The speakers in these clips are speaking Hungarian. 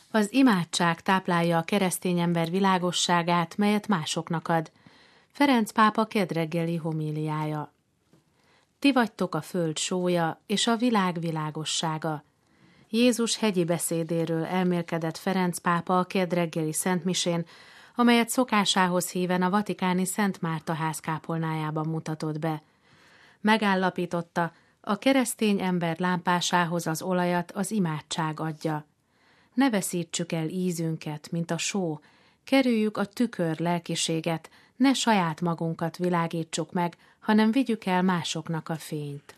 Az imádság táplálja a keresztény ember világosságát, melyet másoknak ad. Ferenc pápa kedreggeli homíliája. Ti vagytok a föld sója és a világ világossága. Jézus hegyi beszédéről elmélkedett Ferenc pápa a kedreggeli szentmisén, amelyet szokásához híven a vatikáni Szent Márta ház kápolnájában mutatott be. Megállapította, a keresztény ember lámpásához az olajat az imádság adja. Ne veszítsük el ízünket, mint a só, kerüljük a tükör lelkiséget, ne saját magunkat világítsuk meg, hanem vigyük el másoknak a fényt.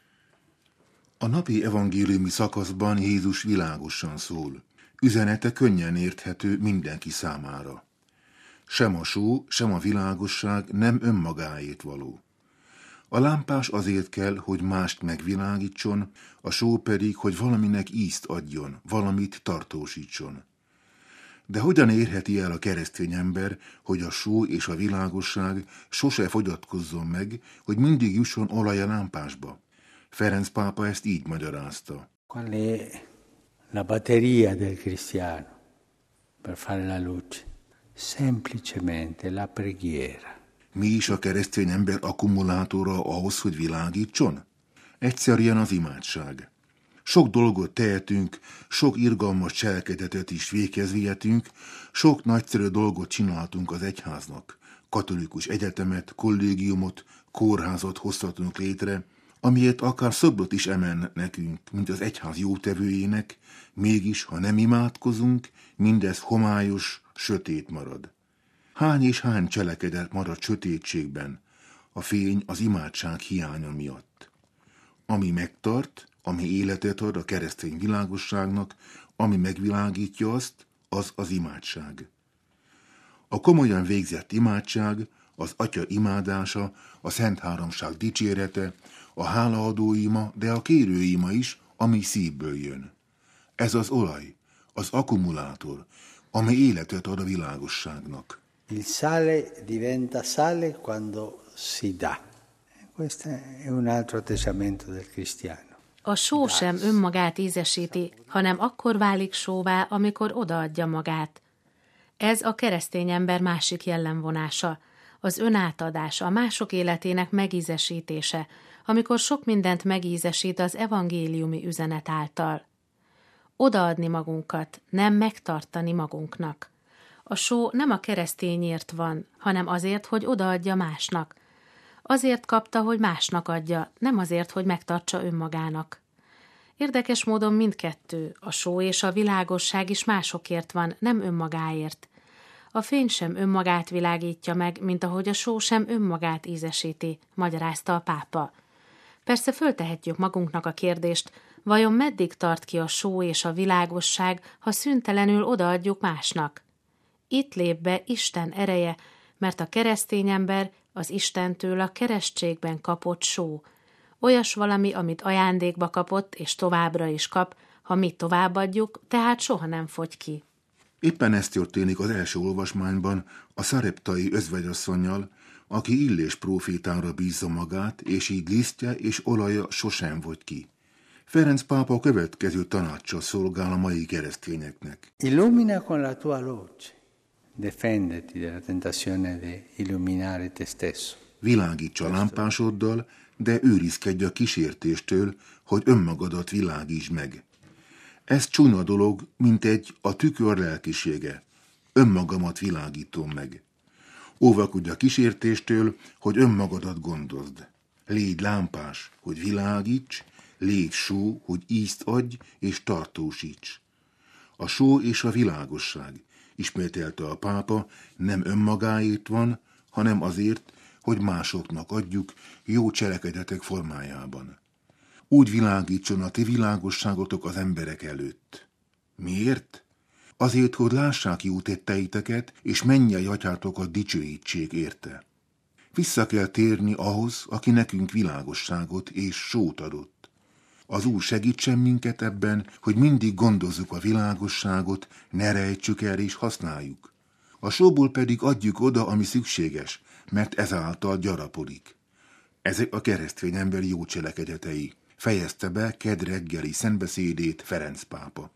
A napi evangéliumi szakaszban Jézus világosan szól. Üzenete könnyen érthető mindenki számára. Sem a só, sem a világosság nem önmagáét való. A lámpás azért kell, hogy mást megvilágítson, a só pedig, hogy valaminek ízt adjon, valamit tartósítson. De hogyan érheti el a keresztény ember, hogy a só és a világosság sose fogyatkozzon meg, hogy mindig jusson olaj a lámpásba? Ferenc pápa ezt így magyarázta. Qual è la batteria del cristiano per fare la luce? Semplicemente la preghiera. Mi is a keresztény ember akkumulátora ahhoz, hogy világítson? Egyszerűen az imádság. Sok dolgot tehetünk, sok irgalmas cselekedetet is véghez vihetünk, sok nagyszerű dolgot csináltunk az egyháznak. Katolikus egyetemet, kollégiumot, kórházat hozhatunk létre, amiért akár szobrot is emelne nekünk, mint az egyház jótevőjének, mégis, ha nem imádkozunk, mindez homályos, sötét marad. Hány és hány cselekedet marad sötétségben, a fény az imádság hiánya miatt. Ami megtart, ami életet ad a keresztény világosságnak, ami megvilágítja azt, az az imádság. A komolyan végzett imádság, az Atya imádása, a Szent Háromság dicsérete, a hálaadó ima, de a kérő ima is, ami szívből jön. Ez az olaj, az akkumulátor, ami életet ad a világosságnak. Il sale diventa sale quando si dà. Questo è un altro atteggiamento del cristiano. A só sem önmagát ízesíti, hanem akkor válik sóvá, amikor odaadja magát. Ez a keresztény ember másik jellemvonása, az önátadás, a mások életének megízesítése, amikor sok mindent megízesít az evangéliumi üzenet által. Odaadni magunkat, nem megtartani magunknak. A só nem a keresztényért van, hanem azért, hogy odaadja másnak. Azért kapta, hogy másnak adja, nem azért, hogy megtartsa önmagának. Érdekes módon mindkettő, a só és a világosság is másokért van, nem önmagáért. A fény sem önmagát világítja meg, mint ahogy a só sem önmagát ízesíti, magyarázta a pápa. Persze föltehetjük magunknak a kérdést, vajon meddig tart ki a só és a világosság, ha szüntelenül odaadjuk másnak? Itt lép be Isten ereje, mert a keresztény ember az Istentől a keresztségben kapott só. Olyas valami, amit ajándékba kapott, és továbbra is kap, ha mi továbbadjuk, tehát soha nem fogy ki. Éppen ez történik az első olvasmányban a szareptai özvegyasszonnyal, aki Illés prófétára bízza magát, és így lisztje és olaja sosem fogy ki. Ferenc pápa a következő tanácssal szolgál a mai keresztényeknek. Illumina con la tua luce. Defenditi dalla tentazione di illuminare te stesso. Világíts a lámpásoddal, de őrizkedj a kísértéstől, hogy önmagadat világítsd meg. Ez csúnya dolog, mint a tükör lelkisége. Önmagamat világítom meg. Óvakodj a kísértéstől, hogy önmagadat gondozd. Légy lámpás, hogy világíts, légy só, hogy ízt adj és tartósíts. A só és a világosság, ismételte a pápa, nem önmagáért van, hanem azért, hogy másoknak adjuk jó cselekedetek formájában. Úgy világítson a ti világosságotok az emberek előtt. Miért? Azért, hogy lássák jó tetteiteket, és mennyei atyátokat dicsőítsék érte. Vissza kell térni ahhoz, aki nekünk világosságot és sót adott. Az Úr segítsen minket ebben, hogy mindig gondozzuk a világosságot, ne rejtsük el és használjuk. A sóból pedig adjuk oda, ami szükséges, mert ezáltal gyarapodik. Ezek a keresztény ember jó cselekedetei. Fejezte be kedd reggeli szentbeszédét Ferenc pápa.